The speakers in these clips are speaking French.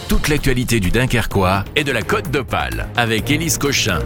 toute l'actualité du Dunkerquois et de la Côte d'Opale avec Élise Cochin.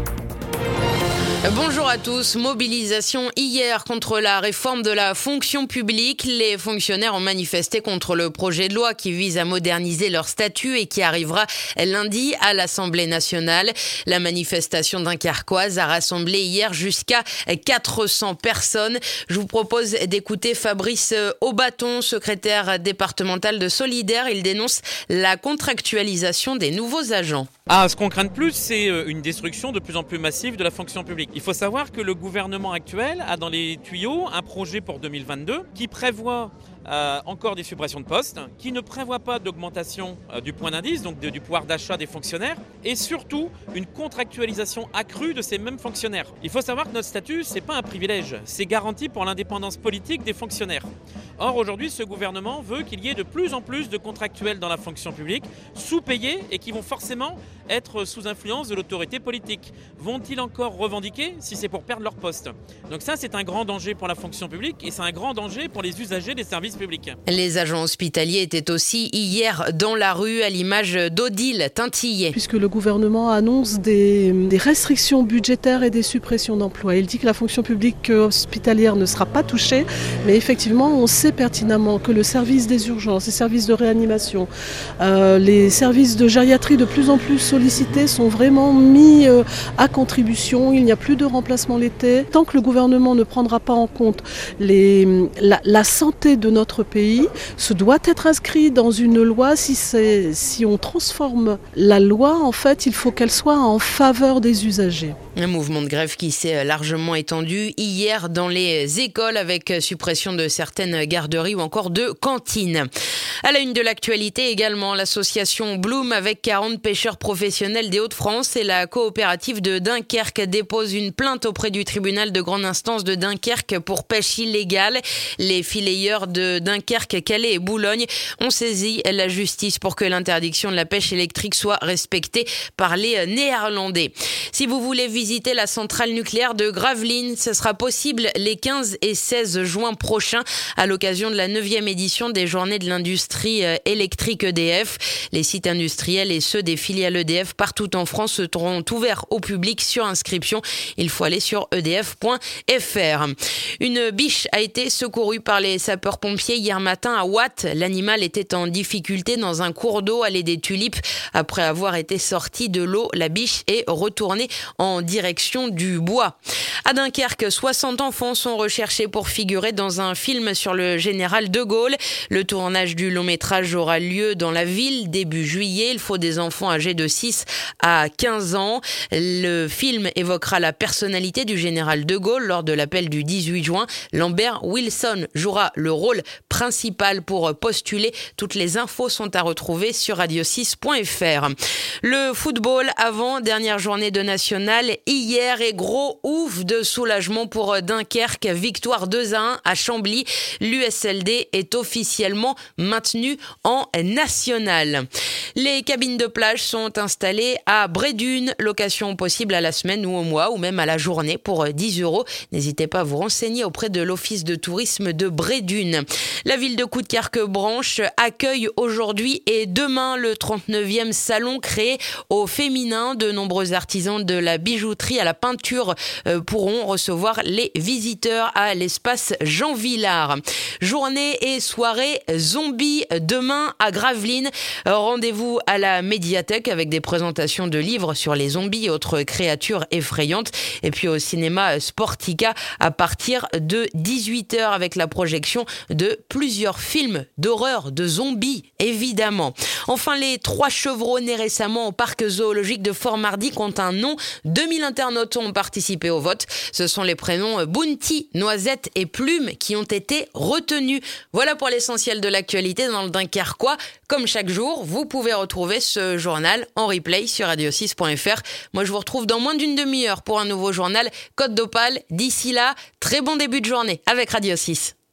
Bonjour à tous. Mobilisation hier contre la réforme de la fonction publique. Les fonctionnaires ont manifesté contre le projet de loi qui vise à moderniser leur statut et qui arrivera lundi à l'Assemblée nationale. La manifestation dunkerquoise a rassemblé hier jusqu'à 400 personnes. Je vous propose d'écouter Fabrice Aubaton, secrétaire départemental de Solidaire. Il dénonce la contractualisation des nouveaux agents. Ce qu'on craint de plus, c'est une destruction de plus en plus massive de la fonction publique. Il faut savoir que le gouvernement actuel a dans les tuyaux un projet pour 2022 qui prévoit encore des suppressions de postes, qui ne prévoit pas d'augmentation du point d'indice, donc du pouvoir d'achat des fonctionnaires, et surtout une contractualisation accrue de ces mêmes fonctionnaires. Il faut savoir que notre statut, c'est pas un privilège, c'est garanti pour l'indépendance politique des fonctionnaires. Or, aujourd'hui, ce gouvernement veut qu'il y ait de plus en plus de contractuels dans la fonction publique, sous-payés et qui vont forcément être sous influence de l'autorité politique. Vont-ils encore revendiquer si c'est pour perdre leur poste ? Donc ça, c'est un grand danger pour la fonction publique et c'est un grand danger pour les usagers des services publics. Les agents hospitaliers étaient aussi hier dans la rue à l'image d'Odile Tintillet. Puisque le gouvernement annonce des restrictions budgétaires et des suppressions d'emplois. Il dit que la fonction publique hospitalière ne sera pas touchée, mais effectivement, on sait pertinemment que le service des urgences, les services de réanimation, les services de gériatrie de plus en plus sollicités sont vraiment mis à contribution. Il n'y a plus de remplacement l'été. Tant que le gouvernement ne prendra pas en compte la santé de notre pays, ce doit être inscrit dans une loi. Si on transforme la loi, en fait, il faut qu'elle soit en faveur des usagers. Un mouvement de grève qui s'est largement étendu hier dans les écoles avec suppression de certaines garderies ou encore de cantines. À la une de l'actualité également, l'association Bloom avec 40 pêcheurs professionnels des Hauts-de-France et la coopérative de Dunkerque déposent une plainte auprès du tribunal de grande instance de Dunkerque pour pêche illégale. Les fileyeurs de Dunkerque, Calais et Boulogne ont saisi la justice pour que l'interdiction de la pêche électrique soit respectée par les Néerlandais. Si vous voulez visiter la centrale nucléaire de Gravelines, ce sera possible les 15 et 16 juin prochains à l'occasion de la 9e édition des Journées de l'industrie électrique EDF. Les sites industriels et ceux des filiales EDF partout en France seront ouverts au public sur inscription. Il faut aller sur edf.fr. Une biche a été secourue par les sapeurs-pompiers hier matin à Watt. L'animal était en difficulté dans un cours d'eau allée des Tulipes. Après avoir été sorti de l'eau, la biche est retournée en direction du bois. À Dunkerque, 60 enfants sont recherchés pour figurer dans un film sur le général de Gaulle. Le tournage du long-métrage aura lieu dans la ville début juillet. Il faut des enfants âgés de 6 à 15 ans. Le film évoquera la personnalité du général de Gaulle lors de l'appel du 18 juin. Lambert Wilson jouera le rôle principal pour postuler. Toutes les infos sont à retrouver sur radio6.fr. Le football avant dernière journée de nationale hier et gros ouf de soulagement pour Dunkerque. Victoire 2-1 à Chambly. L'USLD est officiellement maintenu en national. Les cabines de plage sont installées à Brédune. Location possible à la semaine ou au mois ou même à la journée pour 10 €. N'hésitez pas à vous renseigner auprès de l'Office de tourisme de Brédune. La ville de Coudekerque-Branche accueille aujourd'hui et demain le 39e salon créé au féminin. De nombreux artisans de la bijouterie à la peinture pourront recevoir les visiteurs à l'espace Jean Villard. Journée et soirée zombie demain à Gravelines. Rendez-vous à la médiathèque avec des présentations de livres sur les zombies et autres créatures effrayantes. Et puis au cinéma Sportica à partir de 18h avec la projection de plusieurs films d'horreur, de zombies, évidemment. Enfin, les 3 chevreaux nés récemment au parc zoologique de Fort-Mardic ont un nom. 2000 internautes ont participé au vote. Ce sont les prénoms Bounty, Noisette et Plume qui ont été retenus. Voilà pour l'essentiel de l'actualité dans le Dunkerquois. Comme chaque jour, vous pouvez retrouver ce journal en replay sur radio6.fr. Moi, je vous retrouve dans moins d'une demi-heure pour un nouveau journal Côte d'Opale. D'ici là, très bon début de journée avec Radio 6.